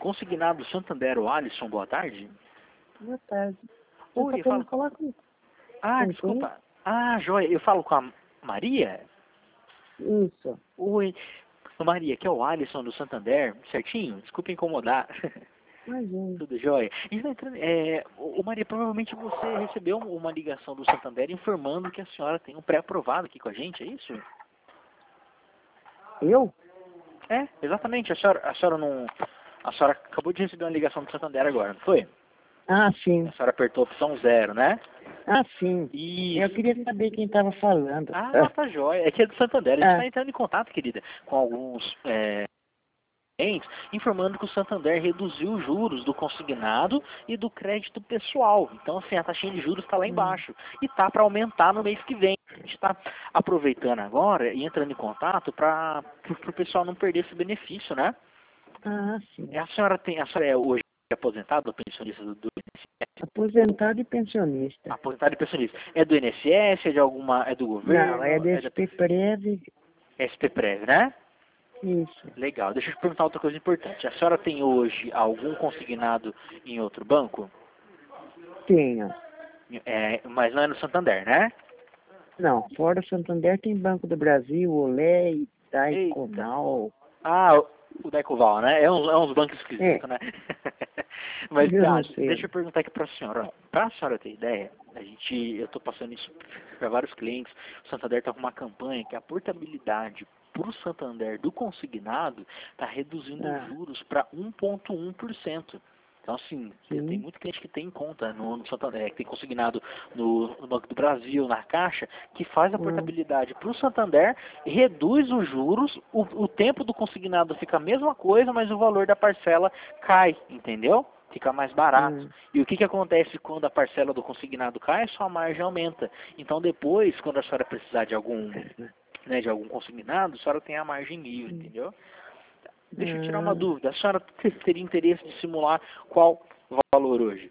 Consignado Santander, o Alisson, boa tarde. Boa tarde. Oi, eu falo... falar com... desculpa. Joia, eu falo com a Maria? Isso. Oi, Maria, aqui é o Alisson do Santander, certinho? Desculpa incomodar. Imagina. Tudo jóia. Maria, provavelmente você recebeu uma ligação do Santander informando que a senhora tem um pré-aprovado aqui com a gente, é isso? Eu? É, exatamente. A senhora acabou de receber uma ligação do Santander agora, não foi? Ah, sim. A senhora apertou a opção 0, né? Ah, sim. Isso. Eu queria saber quem estava falando. Tá jóia. É que é do Santander. A gente está entrando em contato, querida, com alguns clientes, informando que o Santander reduziu os juros do consignado e do crédito pessoal. Então, assim, a taxinha de juros está lá embaixo. E tá para aumentar no mês que vem. A gente está aproveitando agora e entrando em contato para o pessoal não perder esse benefício, né? Ah, sim. A senhora é hoje aposentada ou pensionista do INSS? Aposentado e pensionista. Aposentado e pensionista. É do INSS, é do governo? Não, é do SPPrev. SPPrev, né? Isso. Legal. Deixa eu te perguntar outra coisa importante. A senhora tem hoje algum consignado em outro banco? Tenho. Mas não é no Santander, né? Não, fora Santander tem Banco do Brasil, Olé, Eita. Daiconal. O Decoval, né? É uns bancos esquisitos, né? Mas tá, deixa eu perguntar aqui pra senhora. Pra senhora ter ideia, eu tô passando isso para vários clientes. O Santander tá com uma campanha que a portabilidade pro Santander do consignado tá reduzindo os juros para 1,1%. Então, assim, tem muito cliente que tem em conta no Santander, que tem consignado no Banco do Brasil, na Caixa, que faz a portabilidade para o Santander, reduz os juros, o tempo do consignado fica a mesma coisa, mas o valor da parcela cai, entendeu? Fica mais barato. E o que acontece quando a parcela do consignado cai? Sua margem aumenta. Então, depois, quando a senhora precisar de algum consignado, a senhora tem a margem livre, entendeu? Deixa eu tirar uma dúvida. A senhora teria interesse de simular qual valor hoje?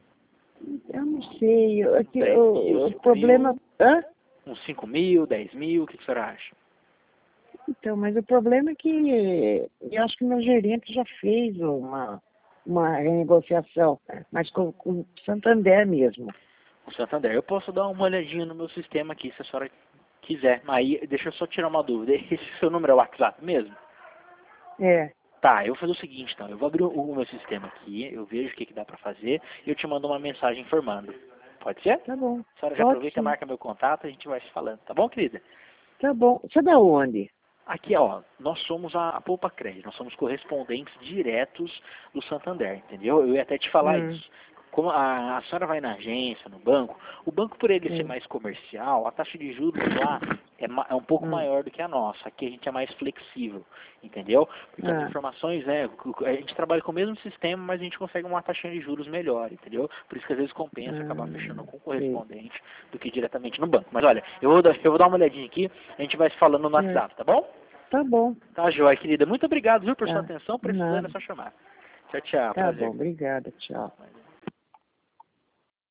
Eu não sei. O 5 problema... mil, uns 5 mil, 10 mil, o que a senhora acha? Então, mas o problema é que eu acho que meu gerente já fez uma renegociação, mas com o Santander mesmo. O Santander. Eu posso dar uma olhadinha no meu sistema aqui, se a senhora quiser. Aí, deixa eu só tirar uma dúvida. Esse seu número é o WhatsApp mesmo? É. Tá, eu vou fazer o seguinte, então. Eu vou abrir o meu sistema aqui, eu vejo o que dá pra fazer e eu te mando uma mensagem informando. Pode ser? Tá bom. A senhora já aproveita e marca meu contato, a gente vai se falando. Tá bom, querida? Tá bom. Você é da onde? Aqui, nós somos a Poupa Crédito, nós somos correspondentes diretos do Santander, entendeu? Eu ia até te falar isso. Como a senhora vai na agência, no banco, o banco, por ele ser mais comercial, a taxa de juros lá é um pouco maior do que a nossa. Aqui a gente é mais flexível, entendeu? Porque as informações, a gente trabalha com o mesmo sistema, mas a gente consegue uma taxa de juros melhor, entendeu? Por isso que às vezes compensa acabar fechando com o correspondente do que diretamente no banco. Mas olha, eu vou dar uma olhadinha aqui, a gente vai se falando no WhatsApp, tá bom? Tá bom. Tá, joia, querida. Muito obrigado, viu, por sua atenção. Precisando é só chamar. Tchau, tchau. Tá Prazer. bom, obrigada. Tchau.